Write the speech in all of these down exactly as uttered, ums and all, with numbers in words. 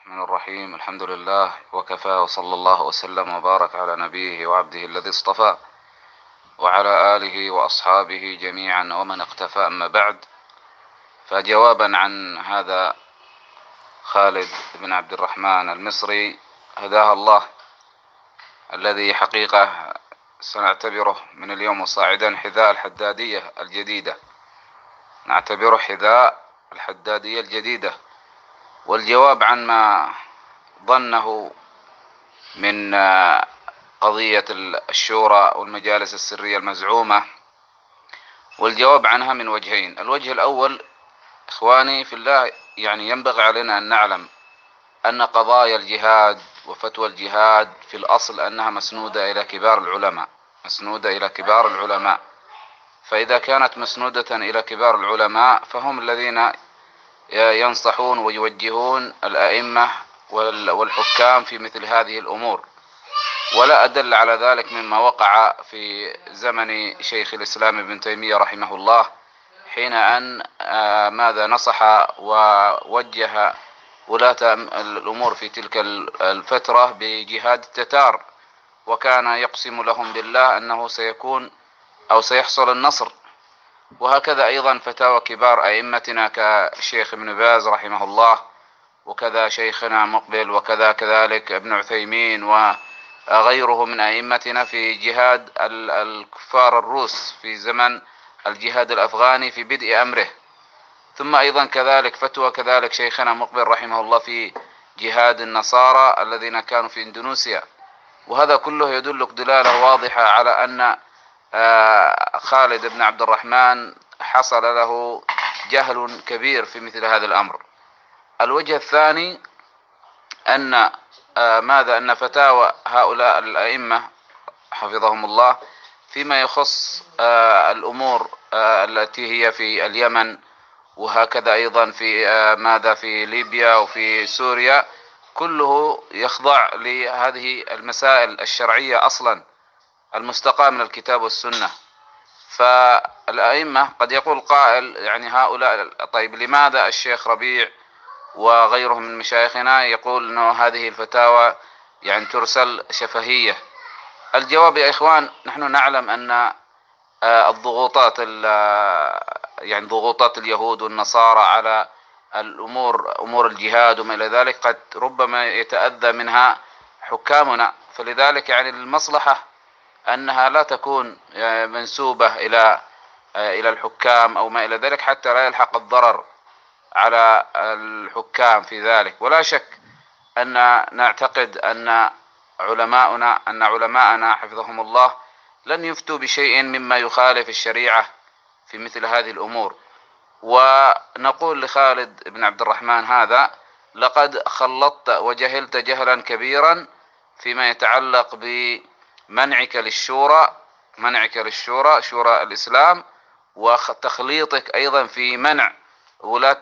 الرحمن الرحيم. الحمد لله وكفى، وصلى الله وسلم وبارك على نبيه وعبده الذي اصطفى وعلى آله وأصحابه جميعا ومن اقتفى. أما بعد، فجوابا عن هذا خالد بن عبد الرحمن المصري هداه الله، الذي حقيقة سنعتبره من اليوم وصاعدا حذاء الحدادية الجديدة، نعتبره حذاء الحدادية الجديدة. والجواب عن ما ظنه من قضية الشورى والمجالس السرية المزعومة، والجواب عنها من وجهين. الوجه الأول، إخواني في الله، يعني ينبغي علينا أن نعلم أن قضايا الجهاد وفتوى الجهاد في الأصل أنها مسنودة إلى كبار العلماء، مسنودة إلى كبار العلماء. فإذا كانت مسنودة إلى كبار العلماء فهم الذين ينصحون ويوجهون الأئمة والحكام في مثل هذه الأمور. ولا أدل على ذلك مما وقع في زمن شيخ الإسلام ابن تيمية رحمه الله، حين أن ماذا نصح ووجه ولاة الأمور في تلك الفترة بجهاد التتار، وكان يقسم لهم بالله أنه سيكون أو سيحصل النصر. وهكذا أيضا فتاوى كبار أئمتنا كشيخ ابن باز رحمه الله، وكذا شيخنا مقبل، وكذا كذلك ابن عثيمين وغيره من أئمتنا في جهاد الكفار الروس في زمن الجهاد الأفغاني في بدء أمره. ثم أيضا كذلك فتوى كذلك شيخنا مقبل رحمه الله في جهاد النصارى الذين كانوا في إندونيسيا. وهذا كله يدلك دلالة واضحة على أن خالد بن عبد الرحمن حصل له جهل كبير في مثل هذا الأمر. الوجه الثاني أن ماذا أن فتاوى هؤلاء الأئمة حفظهم الله فيما يخص الأمور التي هي في اليمن، وهكذا أيضا في ماذا في ليبيا وفي سوريا، كله يخضع لهذه المسائل الشرعية أصلا المستقاة من الكتاب والسنة. فالأئمة قد يقول قائل يعني هؤلاء، طيب لماذا الشيخ ربيع وغيرهم من مشايخنا يقول أنه هذه الفتاوى يعني ترسل شفهية؟ الجواب يا إخوان، نحن نعلم أن الضغوطات يعني ضغوطات اليهود والنصارى على الأمور أمور الجهاد وما إلى ذلك قد ربما يتأذى منها حكامنا، فلذلك يعني المصلحة أنها لا تكون منسوبة إلى إلى الحكام أو ما إلى ذلك، حتى لا يلحق الضرر على الحكام في ذلك. ولا شك أن نعتقد أن علماءنا أن علماءنا حفظهم الله لن يفتوا بشيء مما يخالف الشريعة في مثل هذه الأمور. ونقول لخالد بن عبد الرحمن هذا: لقد خلطت وجهلت جهلا كبيرا فيما يتعلق بمنعك للشورى، منعك للشورى شورى الإسلام، وتخليطك أيضا في منع ولاة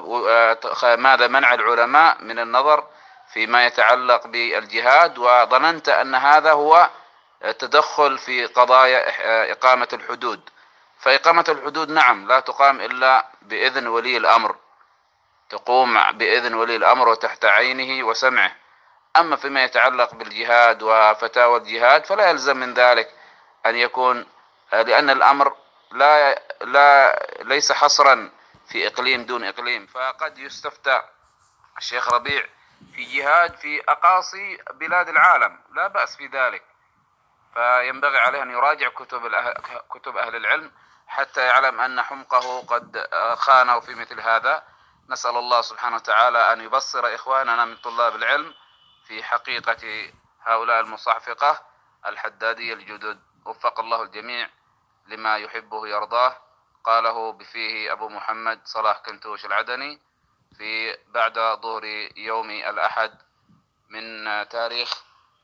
ماذا منع العلماء من النظر فيما يتعلق بالجهاد، وظننت أن هذا هو تدخل في قضايا إقامة الحدود. فإقامة الحدود نعم لا تقام إلا بإذن ولي الأمر، تقوم بإذن ولي الأمر وتحت عينه وسمعه. أما فيما يتعلق بالجهاد وفتاوى الجهاد فلا يلزم من ذلك أن يكون، لأن الأمر لا لا ليس حصرا في إقليم دون إقليم، فقد يستفتى الشيخ ربيع في جهاد في أقاصي بلاد العالم، لا بأس في ذلك. فينبغي عليه أن يراجع كتب كتب أهل العلم حتى يعلم أن حمقه قد خانه في مثل هذا. نسأل الله سبحانه وتعالى أن يبصر إخواننا من طلاب العلم في حقيقة هؤلاء المصحفقة الحدادية الجدد. وفق الله الجميع لما يحبه يرضاه. قاله بفيه أبو محمد صلاح كنتوش العدني في بعد ظهر يوم الأحد من تاريخ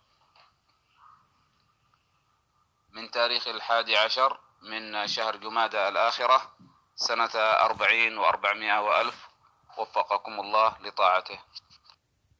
من تاريخ الحادي عشر من شهر جمادى الآخرة سنة أربعين وأربعمائة وألف. وفقكم الله لطاعته.